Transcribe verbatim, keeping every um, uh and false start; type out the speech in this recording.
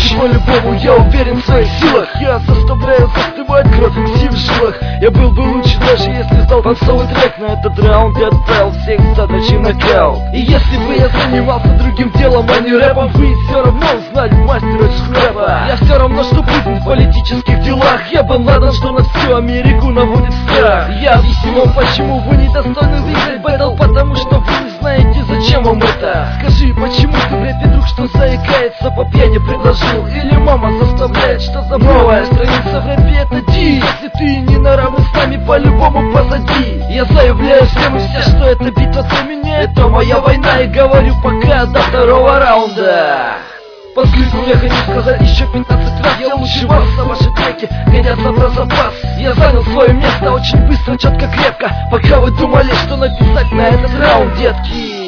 Иначе по-любому я уверен в своих силах. Я заставляю застывать кровь в жилах. Я был бы лучше, даже если сдал танцовый трек. На этот раунд я отправил всех задачей нокаут. И если бы я занимался другим делом, а не рэпом, вы все равно узнали мастера шрэпа. Я все равно, что Путин в политических делах. Я Бен Ладен, что на всю Америку наводит страх. Я объясню вам, почему вы недостойны выиграть бэтл, потому что вы не знаете, зачем вам это. Скажи, почему ты в рэпе, друг, что заикается, по пьяни предложил? Или мама заставляет, что за новая страница в рэпе это ди. Если ты не на равных с нами, по-любому позади. Я заявляю всем и все, что это битва за меня, это моя война. И говорю пока до второго раунда. Последним я хочу сказать еще пятнадцать раз: я лучше вас, а ваши треки годятся про запас. Я занял свое место очень быстро, четко, крепко, пока вы думали, что написать на этот раунд, детки.